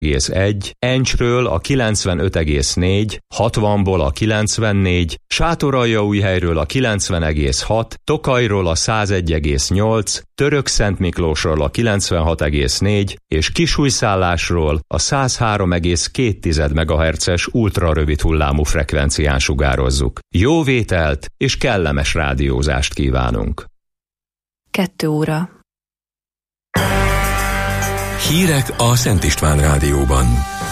90,1, Encsről a 95,4, 60-ból a 94, Sátoraljaújhelyről a 90,6, Tokajról a 101,8, Törökszentmiklósról a 96,4 és Kisújszállásról a 103,2 MHz-es ultrarövid hullámú frekvencián sugározzuk. Jó vételt és kellemes rádiózást kívánunk! 2 óra. Hírek a Szent István Rádióban.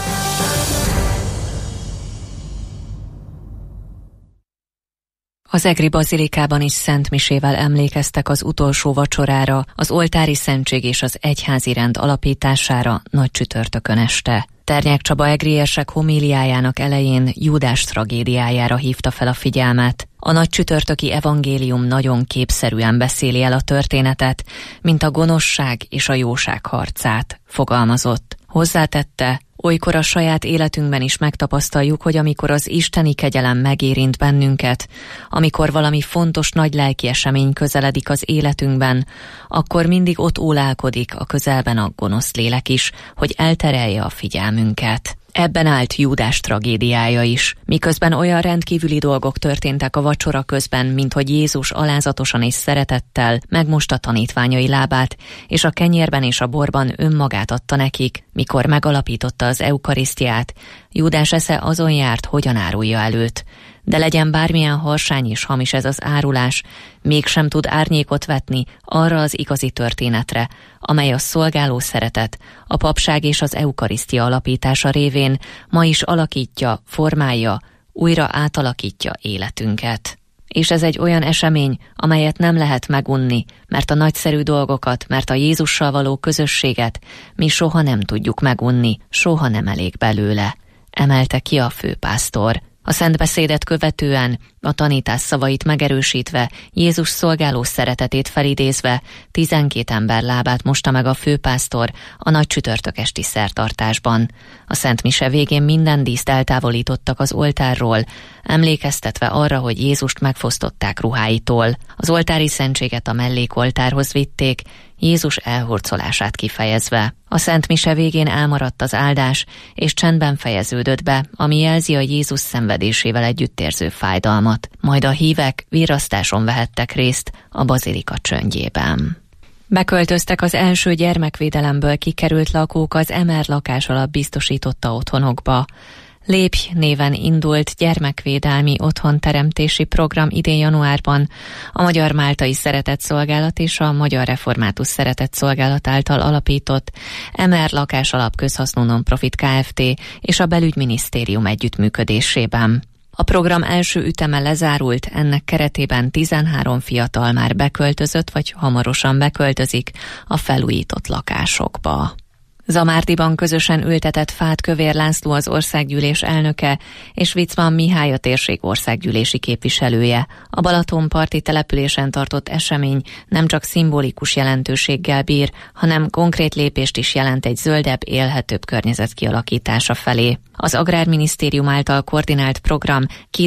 Az egri bazilikában is szentmisével emlékeztek az utolsó vacsorára, az oltári szentség és az egyházi rend alapítására nagy csütörtökön este. Ternyák Csaba egri érsek homíliájának elején Júdás tragédiájára hívta fel a figyelmet. A nagy csütörtöki evangélium nagyon képszerűen beszéli el a történetet, mint a gonoszság és a jóság harcát, fogalmazott. Hozzátette, olykor a saját életünkben is megtapasztaljuk, hogy amikor az isteni kegyelem megérint bennünket, amikor valami fontos nagy lelki esemény közeledik az életünkben, akkor mindig ott ólálkodik a közelben a gonosz lélek is, hogy elterelje a figyelmünket. Ebben állt Júdás tragédiája is, miközben olyan rendkívüli dolgok történtek a vacsora közben, mint hogy Jézus alázatosan és szeretettel megmosta tanítványai lábát, és a kenyérben és a borban önmagát adta nekik, mikor megalapította az eukarisztiát. Júdás esze azon járt, hogyan árulja előtt. De legyen bármilyen harsány és hamis ez az árulás, mégsem tud árnyékot vetni arra az igazi történetre, amely a szolgáló szeretet, a papság és az eukarisztia alapítása révén ma is alakítja, formálja, újra átalakítja életünket. És ez egy olyan esemény, amelyet nem lehet megunni, mert a nagyszerű dolgokat, mert a Jézussal való közösséget mi soha nem tudjuk megunni, soha nem elég belőle, emelte ki a főpásztor. A szentbeszédet követően, a tanítás szavait megerősítve, Jézus szolgáló szeretetét felidézve 12 ember lábát mosta meg a főpásztor a nagy csütörtök esti szertartásban. A Szent Mise végén minden díszt eltávolítottak az oltárról, emlékeztetve arra, hogy Jézust megfosztották ruháitól. Az oltári szentséget a mellékoltárhoz vitték, Jézus elhurcolását kifejezve. A Szent Mise végén elmaradt az áldás, és csendben fejeződött be, ami jelzi a Jézus szenvedésével együttérző fájdalmat. Majd a hívek virrasztáson vehettek részt a bazilika csöndjében. Beköltöztek az első gyermekvédelemből kikerült lakók az Emer lakás alap biztosította otthonokba. Lépj néven indult gyermekvédelmi otthonteremtési program idén januárban a Magyar Máltai Szeretetszolgálat és a Magyar Református Szeretetszolgálat által alapított Emer lakás alap közhasznú non-profit Kft. És a Belügyminisztérium együttműködésében. A program első üteme lezárult, ennek keretében 13 fiatal már beköltözött vagy hamarosan beköltözik a felújított lakásokba. Zamárdiban közösen ültetett fát Kövér László az országgyűlés elnöke és Vicman Mihály a térség országgyűlési képviselője. A Balatonparti településen tartott esemény nem csak szimbolikus jelentőséggel bír, hanem konkrét lépést is jelent egy zöldebb, élhetőbb környezet kialakítása felé. Az Agrárminisztérium által koordinált program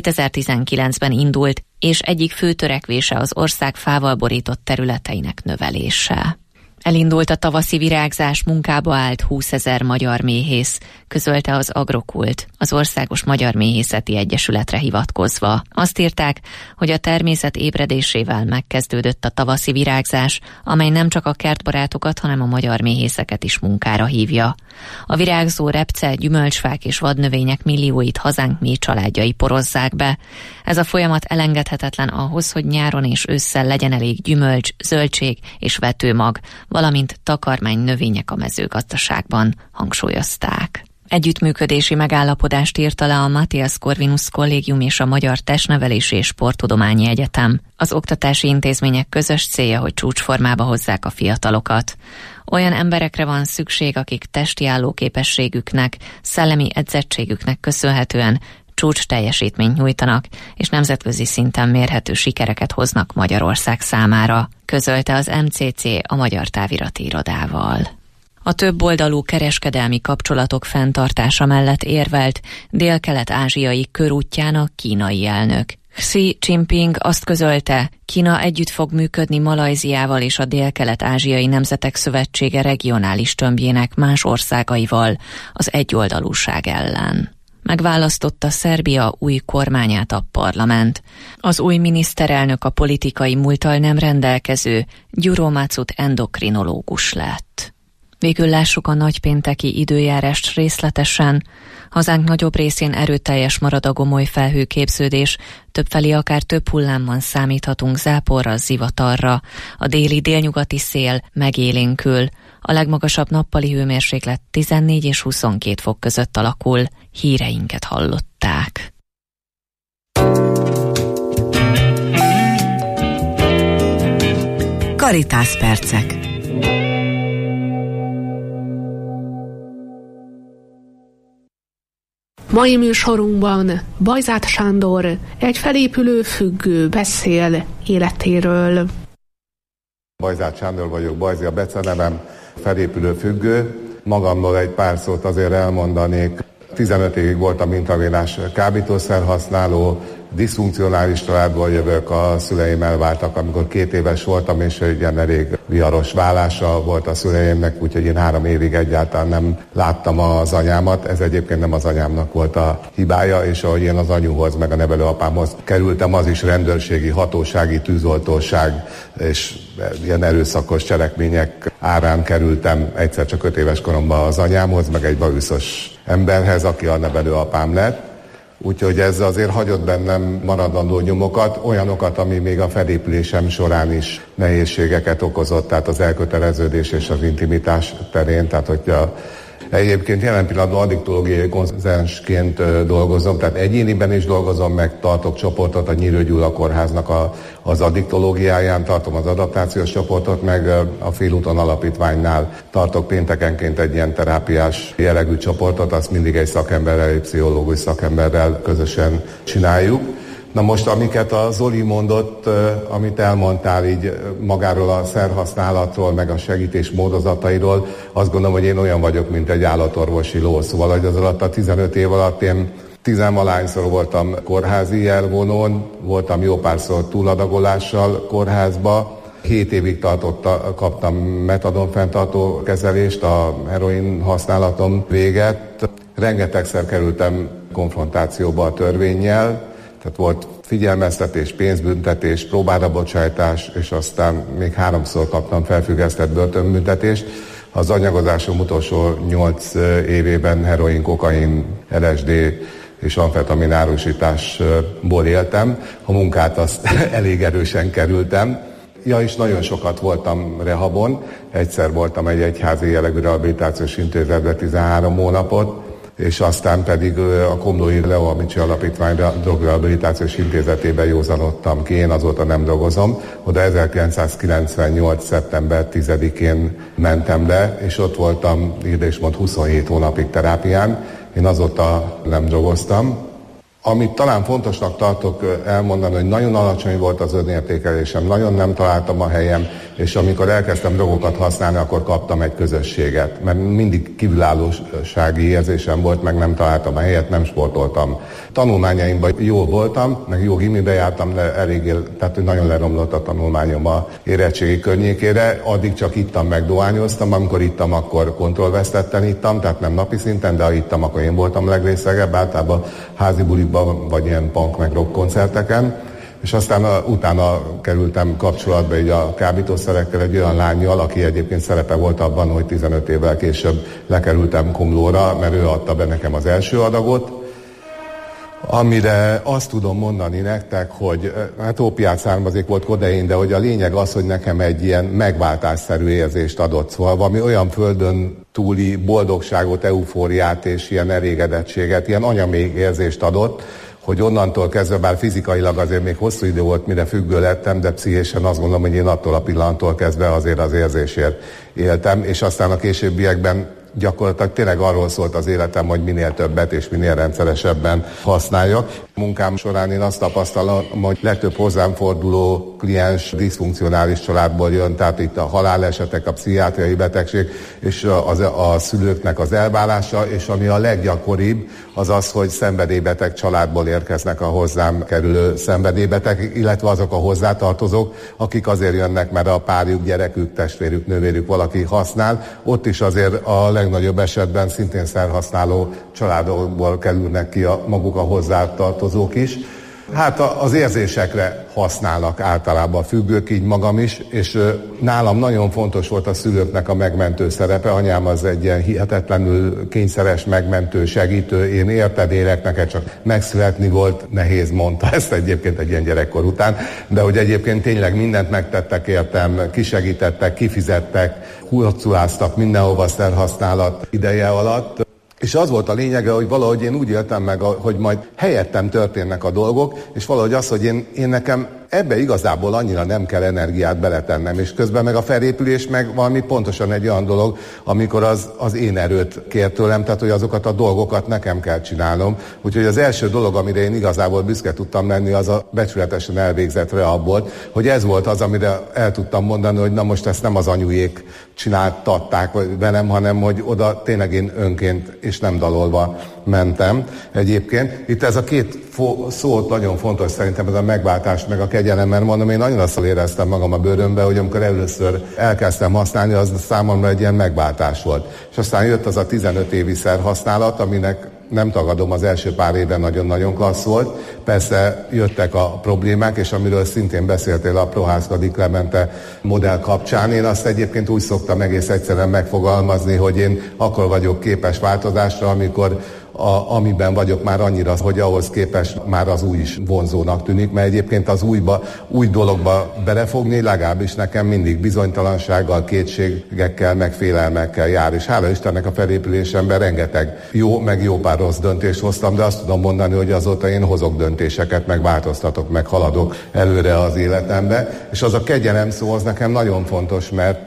2019-ben indult, és egyik fő törekvése az ország fával borított területeinek növelése. Elindult a tavaszi virágzás, munkába állt 20 000 magyar méhész, közölte az Agrokult, az Országos Magyar Méhészeti Egyesületre hivatkozva. Azt írták, hogy a természet ébredésével megkezdődött a tavaszi virágzás, amely nem csak a kertbarátokat, hanem a magyar méhészeket is munkára hívja. A virágzó repce, gyümölcsfák és vadnövények millióit hazánk mély családjai porozzák be. Ez a folyamat elengedhetetlen ahhoz, hogy nyáron és ősszel legyen elég gyümölcs, zöldség és vetőmag, valamint takarmány növények a mezőgazdaságban, hangsúlyozták. Együttműködési megállapodást írt alá a Matthias Corvinus Kollégium és a Magyar Testnevelési és Sporttudományi Egyetem. Az oktatási intézmények közös célja, hogy csúcsformába hozzák a fiatalokat. Olyan emberekre van szükség, akik testi állóképességüknek, szellemi edzettségüknek köszönhetően csúcs teljesítményt nyújtanak, és nemzetközi szinten mérhető sikereket hoznak Magyarország számára, közölte az MCC a Magyar Távirati Irodával. A többoldalú kereskedelmi kapcsolatok fenntartása mellett érvelt dél-kelet-ázsiai körútján a kínai elnök. Xi Jinping azt közölte, Kína együtt fog működni Malajziával és a Dél-Kelet-Ázsiai Nemzetek Szövetsége regionális tömbjének más országaival az egyoldalúság ellen. Megválasztotta Szerbia új kormányát a parlament. Az új miniszterelnök a politikai múlttal nem rendelkező Gyuro Macut endokrinológus lett. Végül lássuk a nagypénteki időjárást részletesen. Hazánk nagyobb részén erőteljes marad a gomoly felhőképződés, többfelé akár több hullámban számíthatunk záporra, zivatarra. A déli-délnyugati szél megélénkül. A legmagasabb nappali hőmérséklet 14 és 22 fok között alakul. Híreinket hallották. Caritas percek. Mai műsorunkban Bajzát Sándor, egy felépülő függő beszél életéről. Bajzát Sándor vagyok, Bajzi a becenevem, felépülő függő. Magamról egy pár szót azért elmondanék. 15 évig voltam intravénás kábítószer használó, diszfunkcionális családból jövök, a szüleim elváltak, amikor 2 éves voltam, és egy ilyen elég viharos válása volt a szüleimnek, úgyhogy én 3 évig egyáltalán nem láttam az anyámat. Ez egyébként nem az anyámnak volt a hibája, és ahogy én az anyuhoz, meg a nevelőapámhoz kerültem, az is rendőrségi, hatósági, tűzoltóság és ilyen erőszakos cselekmények árán kerültem egyszer csak 5 éves koromban az anyámhoz, meg egy bajuszos emberhez, aki a nevelőapám lett. Úgyhogy ez azért hagyott bennem maradandó nyomokat, olyanokat, ami még a felépülésem során is nehézségeket okozott, tehát az elköteleződés és az intimitás terén, tehát hogyha egyébként jelen pillanatban addiktológiai konzensként dolgozom, tehát egyéniben is dolgozom, meg tartok csoportot a Nyírő Gyula Kórháznak az addiktológiáján, tartom az adaptációs csoportot, meg a Félúton Alapítványnál tartok péntekenként egy ilyen terápiás jellegű csoportot, azt mindig egy szakemberrel, egy pszichológus szakemberrel közösen csináljuk. Na most, amiket a Zoli mondott, amit elmondtál így magáról a szerhasználatról, meg a segítés módozatairól, azt gondolom, hogy én olyan vagyok, mint egy állatorvosi ló. Szóval, hogy az alatt a 15 év alatt én 10-valahányszor voltam kórházi elvonón, voltam jó párszor túladagolással kórházba, 7 évig kaptam metadon fenntartó kezelést, a heroin használatom véget. Rengetegszer kerültem konfrontációba a törvénnyel, tehát volt figyelmeztetés, pénzbüntetés, próbára bocsájtás, és aztán még 3-szor kaptam felfüggesztett börtönbüntetést. Az anyagozásom utolsó 8 évében heroin, kokain, LSD és amfetamin árusításból éltem. A munkát azt elég erősen kerültem. Ja, és nagyon sokat voltam rehabon. Egyszer voltam egy egyházi jellegű rehabilitációs intézetben 13 hónapot, és aztán pedig a Komlói Leo Amicsi Alapítvány Drogrehabilitációs Intézetében józanodtam ki, én azóta nem dolgozom. Oda 1998. szeptember 10-én mentem le, és ott voltam, írd és mond, 27 hónapig terápián. Én azóta nem drogoztam. Amit talán fontosnak tartok elmondani, hogy nagyon alacsony volt az önértékelésem, nagyon nem találtam a helyem, és amikor elkezdtem drogokat használni, akkor kaptam egy közösséget, mert mindig kívülállósági érzésem volt, meg nem találtam a helyet, nem sportoltam. Tanulmányaimban jól voltam, meg jó gimibe jártam, de eléggé, tehát nagyon leromlott a tanulmányom a érettségi környékére, addig csak ittam, meg dohányoztam, amikor ittam, akkor kontrollvesztetten ittam, tehát nem napi szinten, de ha ittam, akkor én voltam legrészegebb, általában házi bulikban, vagy ilyen punk meg rock koncerteken, és aztán utána kerültem kapcsolatba így a kábítószerekkel egy olyan lánnyal, aki egyébként szerepe volt abban, hogy 15 évvel később lekerültem Komlóra, mert ő adta be nekem az első adagot, amire azt tudom mondani nektek, hogy hát ópiát származék volt kodein, de hogy a lényeg az, hogy nekem egy ilyen megváltásszerű érzést adott. Szóval valami olyan földön túli boldogságot, eufóriát és ilyen elégedettséget, ilyen anyamék érzést adott, hogy onnantól kezdve, bár fizikailag azért még hosszú idő volt, mire függő lettem, de pszichésen azt gondolom, hogy én attól a pillanattól kezdve azért az érzésért éltem, és aztán a későbbiekben gyakorlatilag tényleg arról szólt az életem, hogy minél többet és minél rendszeresebben használjak. munkám során én azt tapasztalom, hogy legtöbb hozzám forduló kliens diszfunkcionális családból jön, tehát itt a halálesetek, a pszichiátriai betegség és a szülőknek az elválása, és ami a leggyakoribb, az az, hogy szenvedélybeteg családból érkeznek a hozzám kerülő szenvedélybeteg, illetve azok a hozzátartozók, akik azért jönnek, mert a párjuk, gyerekük, testvérük, nővérük valaki használ. Ott is azért a legnagyobb esetben szintén szerhasználó családokból kerülnek ki maguk a hozzátartozók is. Hát az érzésekre használnak általában a függők, így magam is, és nálam nagyon fontos volt a szülőknek a megmentő szerepe. Anyám az egy ilyen hihetetlenül kényszeres, megmentő, segítő. Én érted, élek, neked csak megszületni volt, nehéz, mondta ezt egyébként egy ilyen gyerekkor után, de hogy egyébként tényleg mindent megtettek értem, kisegítettek, kifizettek, hurcoláztak mindenhova szerhasználat ideje alatt. És az volt a lényege, hogy valahogy én úgy éltem meg, hogy majd helyettem történnek a dolgok, és valahogy az, hogy én nekem ebbe igazából annyira nem kell energiát beletennem, és közben meg a felépülés meg valami pontosan egy olyan dolog, amikor az én erőt kér tőlem, tehát hogy azokat a dolgokat nekem kell csinálnom. Úgyhogy az első dolog, amire én igazából büszke tudtam lenni, az a becsületesen elvégzett rehab volt, hogy ez volt az, amire el tudtam mondani, hogy na most ezt nem az anyujék csináltatták velem, hanem hogy oda tényleg én önként és nem dalolva mentem. Egyébként itt ez a két szó nagyon fontos szerintem, ez a megváltás meg a kegyelem, mert mondom, én annyira szól éreztem magam a bőrömbe, hogy amikor először elkezdtem használni, az számomra egy ilyen megváltás volt. És aztán jött az a 15 évi szerhasználat, aminek nem tagadom, az első pár évben nagyon-nagyon klassz volt. Persze jöttek a problémák, és amiről szintén beszéltél a Prohászka-Di Clemente modell kapcsán. Én azt egyébként úgy szoktam egész egyszerűen megfogalmazni, hogy én akkor vagyok képes változásra, amikor amiben vagyok már annyira, hogy ahhoz képest már az új is vonzónak tűnik, mert egyébként az új dologba belefogni legalábbis nekem mindig bizonytalansággal, kétségekkel, meg félelmekkel jár. És hála Istennek a felépülésemben rengeteg jó, meg jó pár rossz döntést hoztam, de azt tudom mondani, hogy azóta én hozok döntéseket, meg változtatok, meg haladok előre az életembe. És az a kegyelem szó, az nekem nagyon fontos,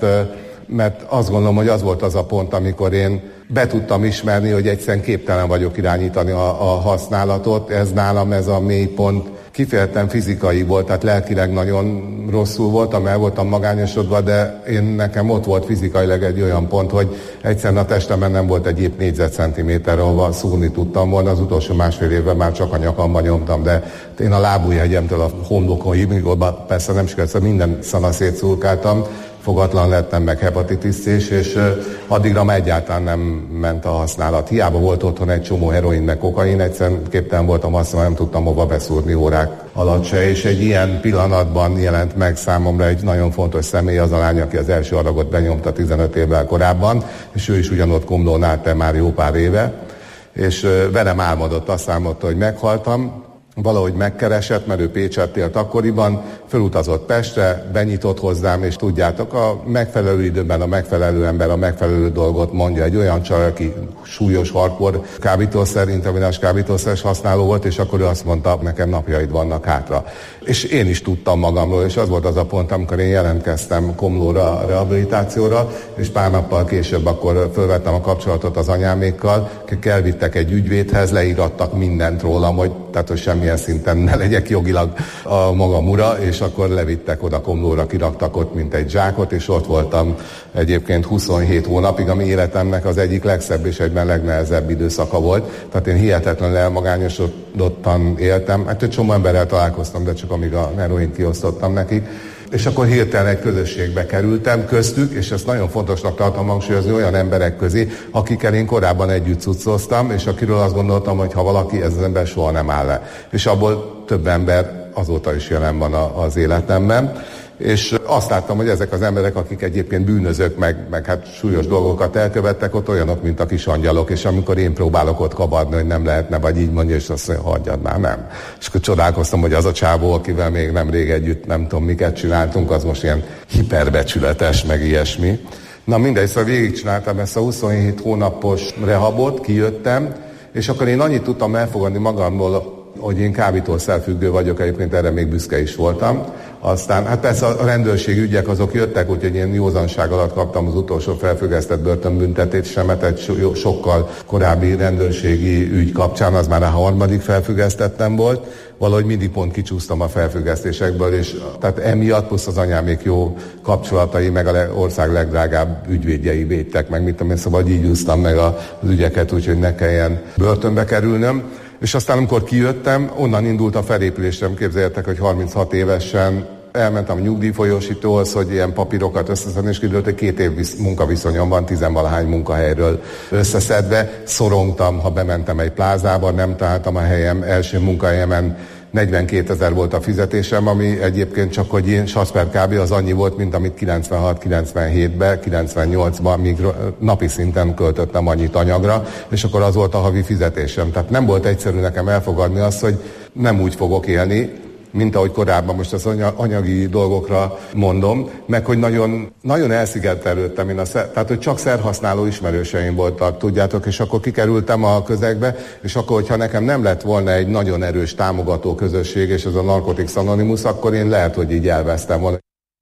mert azt gondolom, hogy az volt az a pont, amikor én be tudtam ismerni, hogy egyszerűen képtelen vagyok irányítani a használatot. Ez nálam ez a mélypont kifejezetten fizikai volt, tehát lelkileg nagyon rosszul voltam, el voltam magányosodva, de nekem ott volt fizikailag egy olyan pont, hogy egyszerűen a testemben nem volt egy épp négyzetcentiméter, ahova szúrni tudtam volna. Az utolsó másfél évben már csak a nyakamban nyomtam, de én a lábujjhegyemtől a homlokon, persze nem sikerült, minden szana szétszurkáltam, fogatlan lettem, meg hepatitis C-s, és addigra már egyáltalán nem ment a használat. Hiába volt otthon egy csomó heroin, meg kokain, egyszerűen képtelen voltam használni, nem tudtam hova beszúrni órák alatt se, és egy ilyen pillanatban jelent meg számomra egy nagyon fontos személy, az a lány, aki az első adagot benyomta 15 évvel korábban, és ő is ugyanott Komlón állt már jó pár éve, és velem álmodott, azt álmodta, hogy meghaltam. Valahogy megkeresett, mert ő Pécsett élt akkoriban, fölutazott Pestre, benyitott hozzám, és tudjátok, a megfelelő időben a megfelelő ember a megfelelő dolgot mondja. Egy olyan csaj, aki súlyos hardcore kábítószer, intravénás kábítószeres használó volt, és akkor ő azt mondta, nekem napjaid vannak hátra. És én is tudtam magamról, és az volt az a pont, amikor én jelentkeztem Komlóra a rehabilitációra, és pár nappal később akkor fölvettem a kapcsolatot az anyámékkal, akik elvittek egy ügyvédhez, leírattak mindent rólam, hogy semmilyen szinten ne legyek jogilag a magam ura, és akkor levittek oda Komlóra, kiraktak ott, mint egy zsákot, és ott voltam egyébként 27 hónapig, ami életemnek az egyik legszebb és egyben legnehezebb időszaka volt. Tehát én hihetetlenül elmagányosodottan éltem. Hát egy csomó emberrel találkoztam, de csak amíg a heroint kiosztottam nekik. És akkor hirtelen egy közösségbe kerültem köztük, és ezt nagyon fontosnak tartom hangsúlyozni, olyan emberek közé, akikkel én korábban együtt cuccoztam, és akiről azt gondoltam, hogy ha valaki, ez az ember soha nem áll le. És abból több ember azóta is jelen van az életemben. És azt láttam, hogy ezek az emberek, akik egyébként bűnözők, meg hát súlyos dolgokat elkövettek, ott olyanok, mint a kis angyalok, és amikor én próbálok ott kabadni, hogy nem lehetne, vagy így mondja, és azt mondja, hagyjad már, nem. És akkor csodálkoztam, hogy az a csávó, akivel még nemrég együtt nem tudom miket csináltunk, az most ilyen hiperbecsületes, meg ilyesmi. Na mindegy, szóval végigcsináltam ezt a 27 hónapos rehabot, kijöttem, és akkor én annyit tudtam elfogadni magamból hogy én kábítószerfüggő vagyok, egyébként erre még büszke is voltam. Aztán, hát persze a rendőrségi ügyek azok jöttek, úgyhogy én józanság alatt kaptam az utolsó felfüggesztett börtönbüntetésemet egy sokkal korábbi rendőrségi ügy kapcsán, az már a harmadik felfüggesztettem volt. Valahogy mindig pont kicsúsztam a felfüggesztésekből, és tehát emiatt plusz az anyámék jó kapcsolatai, meg az ország legdrágább ügyvédjei védtek meg, mit tudom én, szóval így úsztam meg az ügyeket, úgyhogy ne kelljen börtönbe kerülnöm. És aztán amikor kijöttem, onnan indult a felépülésem, képzeljétek, hogy 36 évesen elmentem a nyugdíjfolyósítóhoz, hogy ilyen papírokat összeszedni, és kiderült, hogy 2 év munkaviszonyom van, 10-valahány munkahelyről összeszedve. Szorongtam, ha bementem egy plázába, nem találtam a helyem, első munkahelyemen 42 000 volt a fizetésem, ami egyébként csak, hogy én Sasper kb. Az annyi volt, mint amit 96-97-ben, 98-ban, míg napi szinten költöttem annyit anyagra, és akkor az volt a havi fizetésem. Tehát nem volt egyszerű nekem elfogadni azt, hogy nem úgy fogok élni, mint ahogy korábban, most az anyagi dolgokra mondom, meg hogy nagyon, nagyon elszigetelődtem én, tehát hogy csak szerhasználó ismerőseim voltak, tudjátok, és akkor kikerültem a közegbe, és akkor, hogyha nekem nem lett volna egy nagyon erős támogató közösség, és ez a Narcotics Anonymous, akkor én lehet, hogy így elvesztem volna.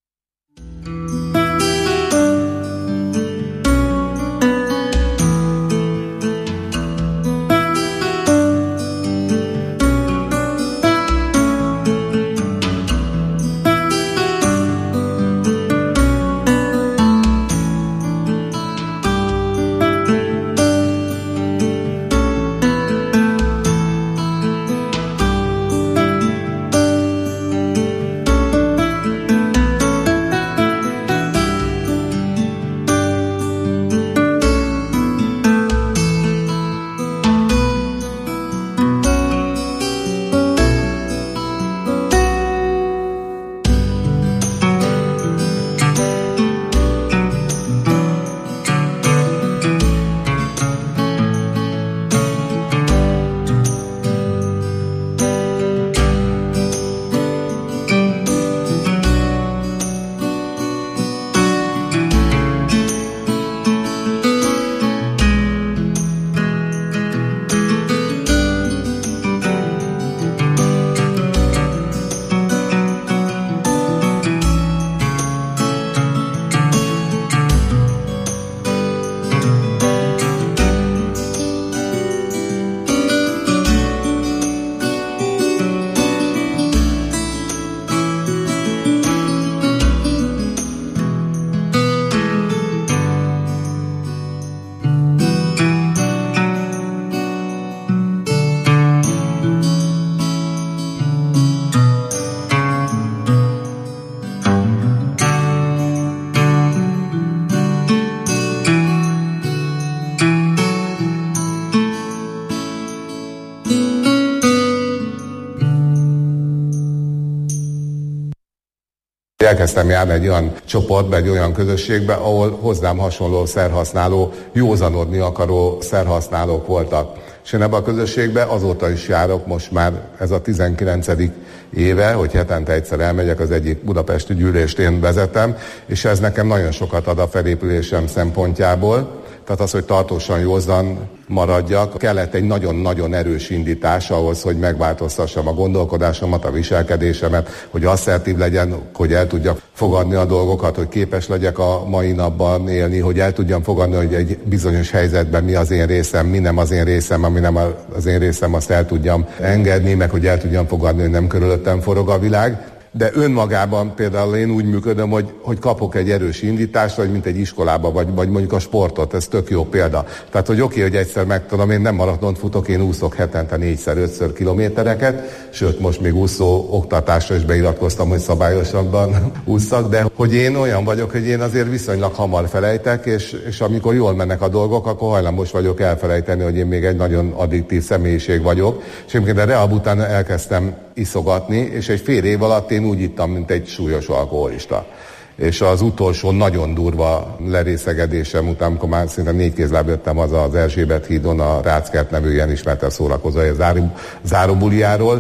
Elkezdtem járni egy olyan csoportba, egy olyan közösségbe, ahol hozzám hasonló szerhasználó, józanodni akaró szerhasználók voltak. És én ebben a közösségben azóta is járok, most már ez a 19. éve, hogy hetente egyszer elmegyek, az egyik budapesti gyűlést én vezetem, és ez nekem nagyon sokat ad a felépülésem szempontjából. Tehát az, hogy tartósan józan maradjak, kellett egy nagyon-nagyon erős indítás ahhoz, hogy megváltoztassam a gondolkodásomat, a viselkedésemet, hogy asszertív legyen, hogy el tudjak fogadni a dolgokat, hogy képes legyek a mai napban élni, hogy el tudjam fogadni, hogy egy bizonyos helyzetben mi az én részem, mi nem az én részem, ami nem az én részem, azt el tudjam engedni, meg hogy el tudjam fogadni, hogy nem körülöttem forog a világ. De önmagában például én úgy működöm, hogy kapok egy erős indítást, vagy mint egy iskolába, vagy mondjuk a sportot, ez tök jó példa. Tehát, hogy oké, hogy egyszer megtudom, én nem maratont futok, én úszok hetente 4-5 kilométereket, sőt, most még úszó oktatásra is beiratkoztam, hogy szabályosabban ússzak, de hogy én olyan vagyok, hogy én azért viszonylag hamar felejtek, és amikor jól mennek a dolgok, akkor hajlamos vagyok elfelejteni, hogy én még egy nagyon addiktív személyiség vagyok. És egyébként a rehab után elkezdtem iszogatni, és egy fél év alatt én úgy ittam, mint egy súlyos alkoholista. És az utolsó nagyon durva lerészegedésem után, amikor már szinte 4 kézláb jöttem haza az Erzsébet hídon, a Ráckert nevű ilyen ismerten szórakozója záróbuliáról,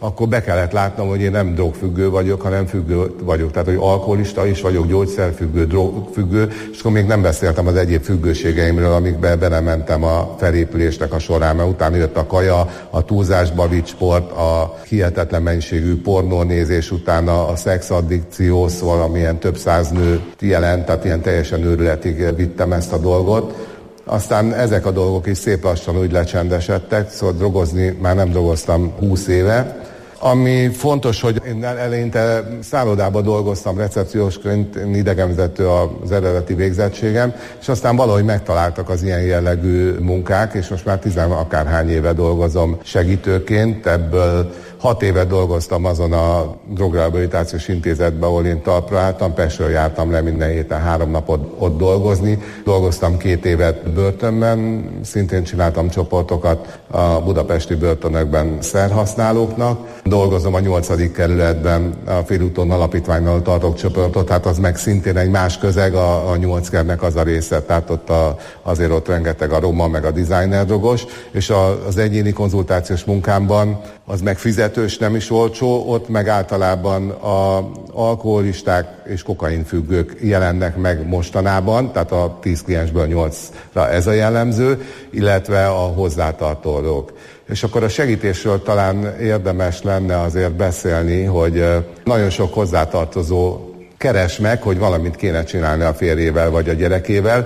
akkor be kellett látnom, hogy én nem drogfüggő vagyok, hanem függő vagyok. Tehát, hogy alkoholista is vagyok, gyógyszerfüggő, drogfüggő, és akkor még nem beszéltem az egyéb függőségeimről, amikbe belementem a felépülésnek a során, mert utána jött a kaja, a túlzásba vitt sport, a hihetetlen mennyiségű pornónézés, utána a szexaddikció, szóval amilyen több száz nőt jelent, tehát ilyen teljesen őrületig vittem ezt a dolgot. Aztán ezek a dolgok is szép lassan úgy lecsendesedtek, szóval drogozni már nem drogoztam 20 éve. Ami fontos, hogy én eleinte szállodában dolgoztam recepciósként, idegenvezető az eredeti végzettségem, és aztán valahogy megtaláltak az ilyen jellegű munkák, és most már 10 akárhány éve dolgozom segítőként, ebből 6 évet dolgoztam azon a drogrehabilitációs intézetben, ahol én talpra álltam, Pestről jártam le minden héten 3 napot ott dolgozni. Dolgoztam 2 évet börtönben, szintén csináltam csoportokat a budapesti börtönökben szerhasználóknak. Dolgozom a 8. kerületben, a Félúton Alapítványnál tartok csoportot, hát az meg szintén egy más közeg, a 8 kernek az a része, tehát azért ott rengeteg a roma, meg a designer drogos, és az egyéni konzultációs munkámban az meg fizetős, nem is olcsó, ott meg általában az alkoholisták és kokainfüggők jelennek meg mostanában, tehát a 10 kliensből 8-ra ez a jellemző, illetve a hozzátartozók. És akkor a segítésről talán érdemes lenne azért beszélni, hogy nagyon sok hozzátartozó keres meg, hogy valamit kéne csinálni a férjével vagy a gyerekével,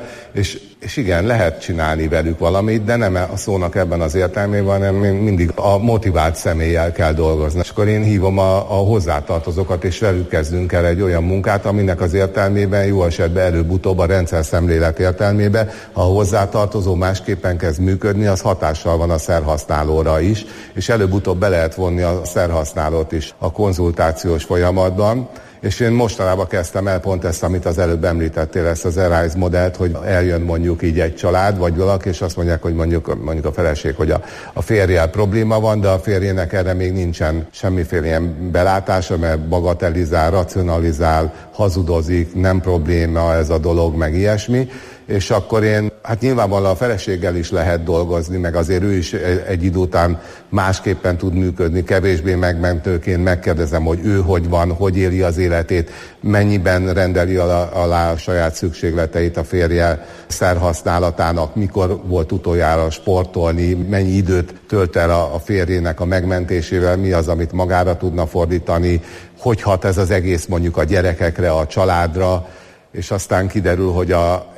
és igen, lehet csinálni velük valamit, de nem a szónak ebben az értelmében, hanem mindig a motivált személlyel kell dolgozni. És akkor én hívom a hozzátartozókat, és velük kezdünk el egy olyan munkát, aminek az értelmében jó esetben előbb-utóbb a rendszer szemlélet értelmében, ha a hozzátartozó másképpen kezd működni, az hatással van a szerhasználóra is, és előbb-utóbb be lehet vonni a szerhasználót is a konzultációs folyamatban. És én mostanában kezdtem el pont ezt, amit az előbb említettél, ezt az Arise modellt, hogy eljön mondjuk így egy család, vagy valaki, és azt mondják, hogy mondjuk a feleség, hogy a férjel probléma van, de a férjének erre még nincsen semmiféle ilyen belátása, mert bagatelizál, racionalizál, hazudozik, nem probléma ez a dolog, meg ilyesmi. És akkor hát nyilvánvalóan a feleséggel is lehet dolgozni, meg azért ő is egy idő után másképpen tud működni, kevésbé megmentőként megkérdezem, hogy ő hogy van, hogy éli az életét, mennyiben rendeli alá a saját szükségleteit a férje szerhasználatának, mikor volt utoljára sportolni, mennyi időt tölt el a férjének a megmentésével, mi az, amit magára tudna fordítani, hogy hat ez az egész mondjuk a gyerekekre, a családra, és aztán kiderül, hogy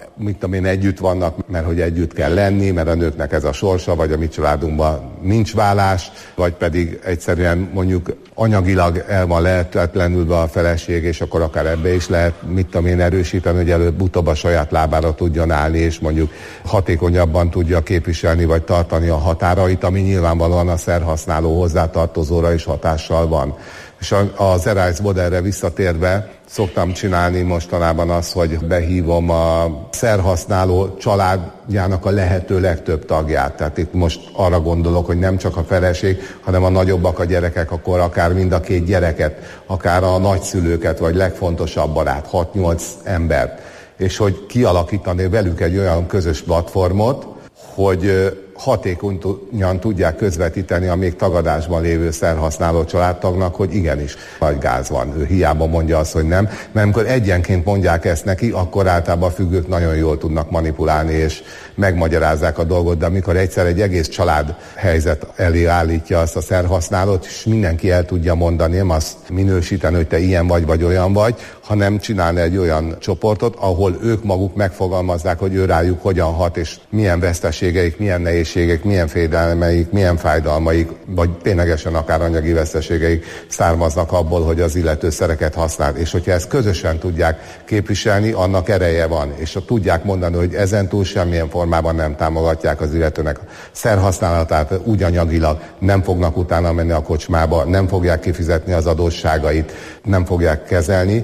együtt vannak, mert hogy együtt kell lenni, mert a nőknek ez a sorsa, vagy a mi családunkban nincs vállás, vagy pedig egyszerűen mondjuk anyagilag el van lehetetlenülve a feleség, és akkor akár ebbe is lehet, erősíteni, hogy előbb-utóbb a saját lábára tudjon állni, és mondjuk hatékonyabban tudja képviselni, vagy tartani a határait, ami nyilvánvalóan a szerhasználó hozzátartozóra is hatással van. És az Arise modellre visszatérve szoktam csinálni mostanában azt, hogy behívom a szerhasználó családjának a lehető legtöbb tagját. Tehát itt most arra gondolok, hogy nem csak a feleség, hanem a nagyobbak a gyerekek, akkor akár mind a 2 gyereket, akár a nagyszülőket, vagy legfontosabb barát, 6-8 embert. És hogy kialakítani velük egy olyan közös platformot, hogy hatékonyan tudják közvetíteni a még tagadásban lévő szerhasználó családtagnak, hogy igenis, nagy gáz van. Ő hiába mondja azt, hogy nem. Mert amikor egyenként mondják ezt neki, akkor általában a függők nagyon jól tudnak manipulálni, és megmagyarázzák a dolgot, de amikor egyszer egy egész család helyzet elé állítja azt a szerhasználót, és mindenki el tudja mondani, nem azt minősíteni, hogy te ilyen vagy olyan vagy, hanem csinálni egy olyan csoportot, ahol ők maguk megfogalmazzák, hogy ő rájuk hogyan hat, és milyen veszteségeik, milyen nehézségek, milyen félelmeik, milyen fájdalmaik, vagy ténylegesen akár anyagi veszteségeik származnak abból, hogy az illető szereket használ. És hogyha ezt közösen tudják képviselni, annak ereje van. És ha tudják mondani, hogy ezentúl semmilyen formában nem támogatják az illetőnek szerhasználatát, úgy anyagilag nem fognak utána menni a kocsmába, nem fogják kifizetni az adósságait, nem fogják kezelni,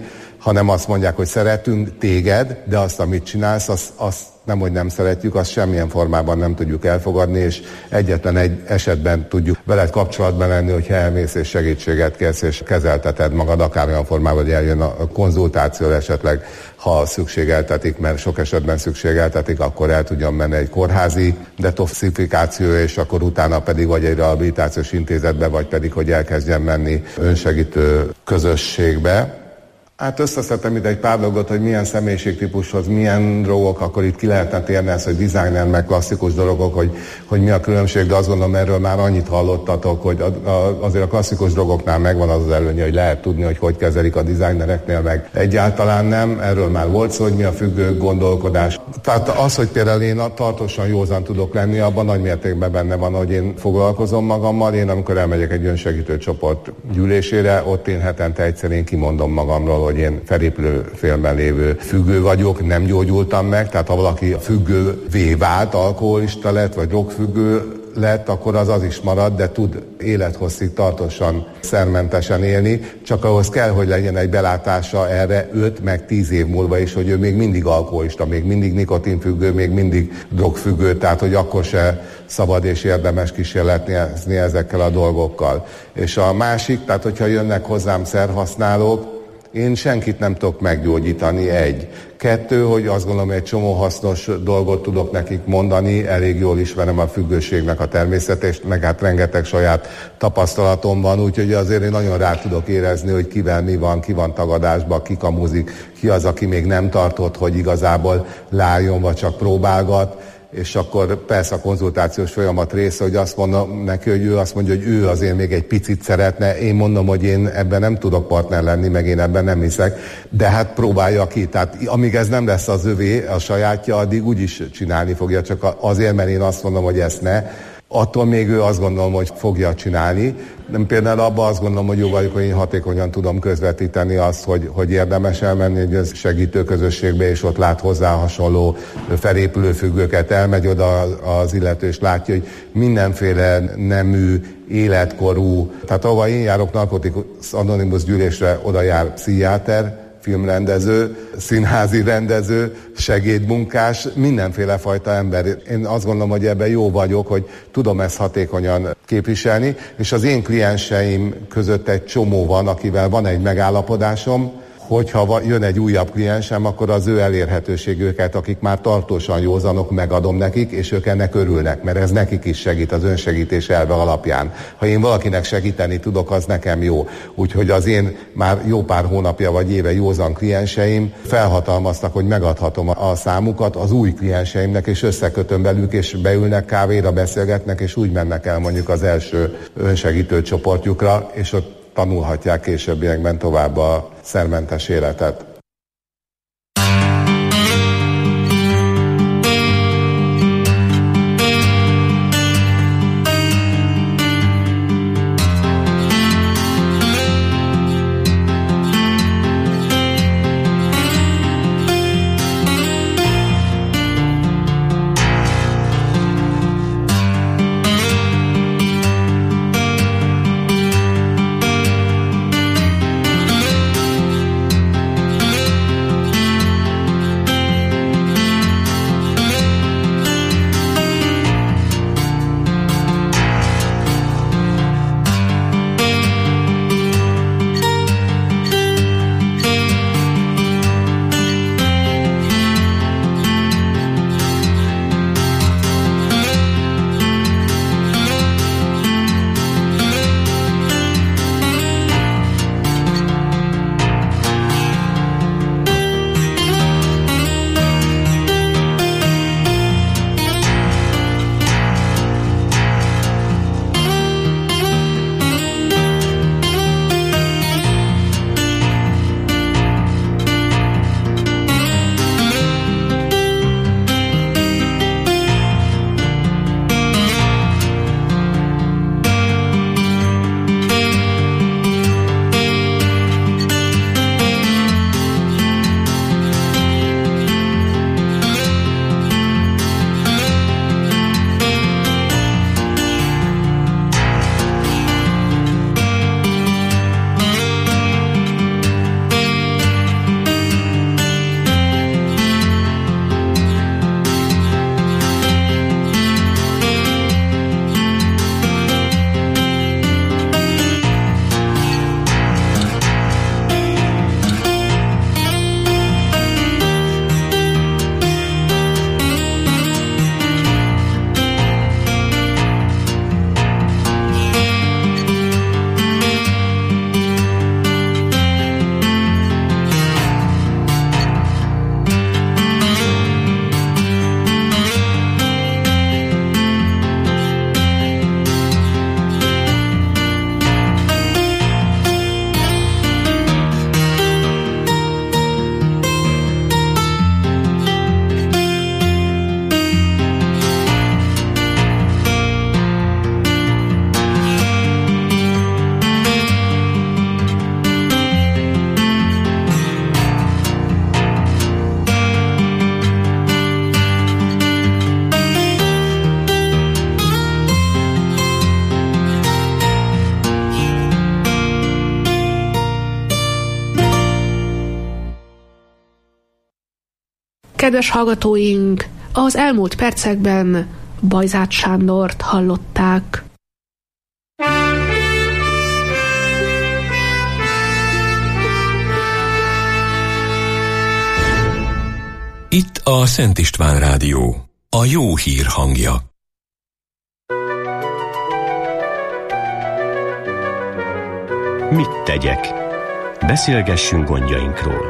hanem azt mondják, hogy szeretünk téged, de azt, amit csinálsz, azt nem, hogy nem szeretjük, azt semmilyen formában nem tudjuk elfogadni, és egyetlen egy esetben tudjuk veled kapcsolatban lenni, hogyha elmész és segítséget kérsz, és kezelteted magad akármilyen formában, hogy eljön a konzultáció esetleg, ha szükségeltetik, mert sok esetben szükségeltetik, akkor el tudjon menni egy kórházi detoxifikáció, és akkor utána pedig vagy egy rehabilitációs intézetbe, vagy pedig, hogy elkezdjen menni önsegítő közösségbe. Hát összeszedtem ide egy pár dolgot, hogy milyen személyiségtípushoz, milyen drogok, akkor itt ki lehetne térni ezt, hogy designer, meg klasszikus dolgok, hogy mi a különbség, de azt gondolom, erről már annyit hallottatok, hogy azért a klasszikus drogoknál megvan az előnye, hogy lehet tudni, hogy kezelik a designereknél, meg egyáltalán nem. Erről már volt szó, hogy mi a függő gondolkodás. Tehát az, hogy például én tartósan józan tudok lenni, abban nagy mértékben benne van, hogy én foglalkozom magammal. Én amikor elmegyek egy önsegítő csoport gyűlésére, ott én hetente egyszer én kimondom magamról, hogy én felépülő félben lévő függő vagyok, nem gyógyultam meg, tehát ha valaki függővé vált, alkoholista lett, vagy drogfüggő lett, akkor az is marad, de tud élethosszig tartósan szermentesen élni, csak ahhoz kell, hogy legyen egy belátása erre 5 meg 10 év múlva is, hogy ő még mindig alkoholista, még mindig nikotinfüggő, még mindig drogfüggő, tehát hogy akkor se szabad és érdemes kísérletni ezekkel a dolgokkal. És a másik, tehát hogyha jönnek hozzám szerhasználók, én senkit nem tudok meggyógyítani, 1. 2, hogy azt gondolom, hogy egy csomó hasznos dolgot tudok nekik mondani, elég jól ismerem a függőségnek a természetét, meg hát rengeteg saját tapasztalatom van, úgyhogy azért én nagyon rá tudok érezni, hogy kivel mi van, ki van tagadásban, ki kamuzik, ki az, aki még nem tartott, hogy igazából láljon, vagy csak próbálgat. És akkor persze a konzultációs folyamat része, hogy azt mondom neki, hogy ő azt mondja, hogy ő azért még egy picit szeretne. Én mondom, hogy én ebben nem tudok partner lenni, meg én ebben nem hiszek, de hát próbálja ki. Tehát amíg ez nem lesz az övé, a sajátja, addig úgyis csinálni fogja, csak azért, mert én azt mondom, hogy ezt ne. Attól még ő azt gondolom, hogy fogja csinálni. De például abban azt gondolom, hogy jó vagyok, hogy én hatékonyan tudom közvetíteni azt, hogy érdemes elmenni egy segítő közösségbe, és ott lát hozzá hasonló felépülő függőket. Elmegy oda az illető, és látja, hogy mindenféle nemű, életkorú. Tehát ahova én járok Narcotics Anonymous gyűlésre, oda jár pszichiáter, filmrendező, színházi rendező, segédmunkás, mindenféle fajta ember. Én azt gondolom, hogy ebben jó vagyok, hogy tudom ezt hatékonyan képviselni, és az én klienseim között egy csomó van, akivel van egy megállapodásom, hogyha jön egy újabb kliensem, akkor az ő elérhetőségüket, akik már tartósan józanok, megadom nekik, és ők ennek örülnek, mert ez nekik is segít az önsegítés elve alapján. Ha én valakinek segíteni tudok, az nekem jó. Úgyhogy az én már jó pár hónapja vagy éve józan klienseim felhatalmaztak, hogy megadhatom a számukat az új klienseimnek, és összekötöm velük, és beülnek kávéra, beszélgetnek, és úgy mennek el mondjuk az első önsegítő csoportjukra, és ott tanulhatják későbbiekben tovább a szermentes életet. Kedves hallgatóink, az elmúlt percekben Bajzát Sándort hallották. Itt a Szent István Rádió, a jó hír hangja. Mit tegyek? Beszélgessünk gondjainkról.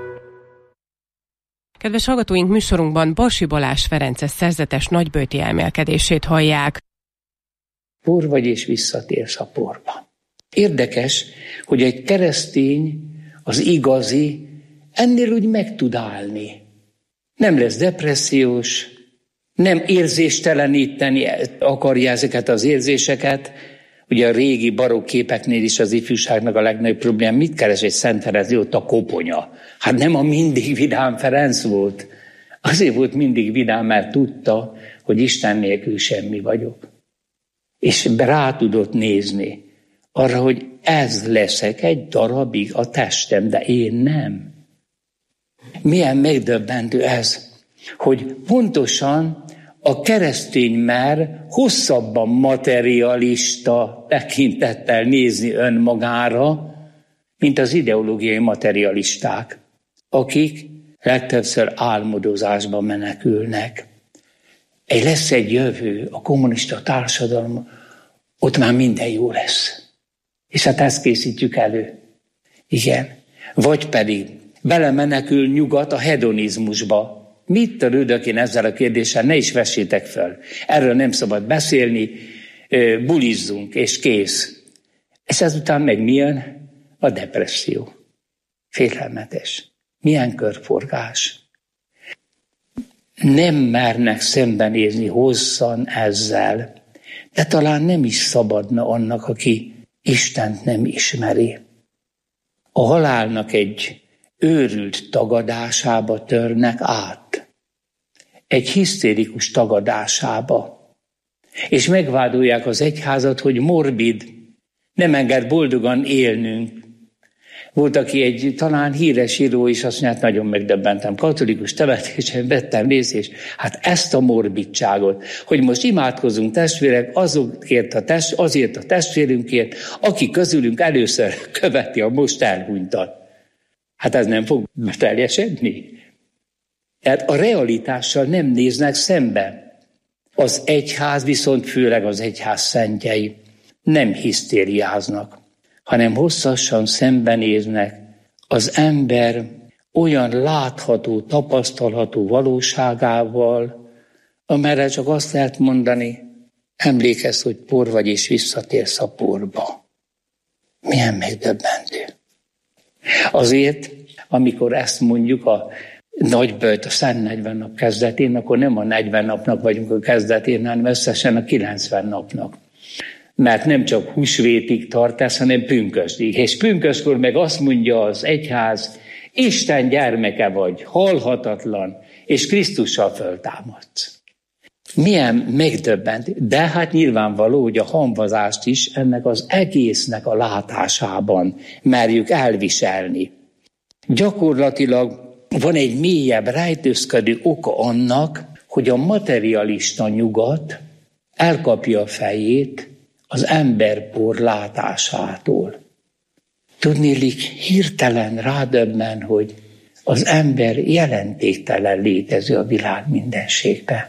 Kedves hallgatóink, műsorunkban Barsi Balázs Ferences szerzetes nagyböjti elmélkedését hallják. Por vagy és visszatérsz a porba. Érdekes, hogy egy keresztény, az igazi, ennél úgy meg tud állni. Nem lesz depressziós, nem érzésteleníteni akarja ezeket az érzéseket. Ugye a régi barokk képeknél is az ifjúságnak a legnagyobb probléma, mit keres egy Szent Terézia, ott a koponya. Hát nem a mindig vidám Ferenc volt. Azért volt mindig vidám, mert tudta, hogy Isten nélkül semmi vagyok. És rá tudott nézni arra, hogy ez leszek egy darabig a testem, de én nem. Milyen megdöbbentő ez, hogy pontosan a keresztény már hosszabban materialista tekintettel nézni önmagára, mint az ideológiai materialisták, akik legtöbbször álmodozásba menekülnek. Lesz egy jövő, a kommunista társadalom, ott már minden jó lesz. És hát ezt készítjük elő. Igen. Vagy pedig belemenekül nyugat a hedonizmusba. Mit törődök én ezzel a kérdéssel? Ne is vessétek fel. Erről nem szabad beszélni, bulizzunk, és kész. És ezután meg milyen? A depresszió. Félelmetes. Milyen körforgás. Nem mernek szembenézni hosszan ezzel, de talán nem is szabadna annak, aki Istent nem ismeri. A halálnak egy őrült tagadásába törnek át. Egy hisztérikus tagadásába. És megvádolják az egyházat, hogy morbid, nem enged boldogan élnünk. Volt, aki egy talán híres író is, azt mondja, nagyon megdöbbentem, katolikus temetésen vettem részt, és hát ezt a morbidságot, hogy most imádkozunk testvérek azért a testvérünkért, aki közülünk először követi a most elhunytat. Hát ez nem fog beteljesedni. Tehát a realitással nem néznek szembe. Az egyház, viszont főleg az egyház szentjei nem hisztériáznak, hanem hosszasan szembenéznek az ember olyan látható, tapasztalható valóságával, amelyre csak azt lehet mondani, emlékezz, hogy por vagy és visszatérsz a porba. Milyen megdöbbentő. Azért, amikor ezt mondjuk a nagyböjt, a Szent 40 nap kezdetén, akkor nem a 40 napnak vagyunk a kezdetén, hanem összesen a 90 napnak. Mert nem csak húsvétig tart ez, hanem pünkösdig. És pünköskor meg azt mondja az egyház, Isten gyermeke vagy, halhatatlan, és Krisztussal föltámadsz. Milyen megdöbbentő. De hát nyilvánvaló, hogy a hamvazást is ennek az egésznek a látásában merjük elviselni. Gyakorlatilag van egy mélyebb, rejtőzködő oka annak, hogy a materialista nyugat elkapja a fejét az emberpor látásától. Tudniillik, hirtelen rádöbben, hogy az ember jelentéktelen létező a világ mindenségben.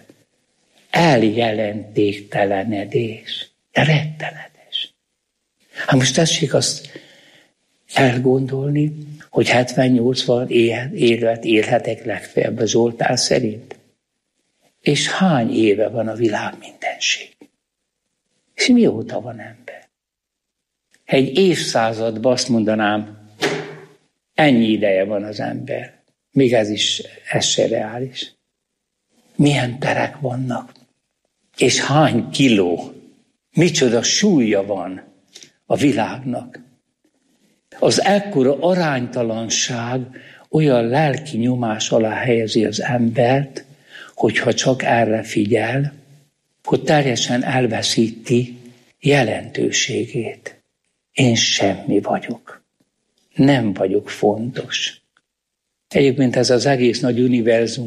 Eljelentéktelenedés. De rettenetes. Hát most tessék azt elgondolni, hogy 70-80 évet élhetek legfeljebb a Zsoltár szerint. És hány éve van a világ mindenség? És mióta van ember? Egy évszázadban azt mondanám, ennyi ideje van az ember. Még ez se reális. Milyen terek vannak? És hány kiló? Micsoda súlya van a világnak? Az ekkora aránytalanság olyan lelki nyomás alá helyezi az embert, hogyha csak erre figyel, hogy teljesen elveszíti jelentőségét. Én semmi vagyok. Nem vagyok fontos. Egyébként ez az egész nagy univerzum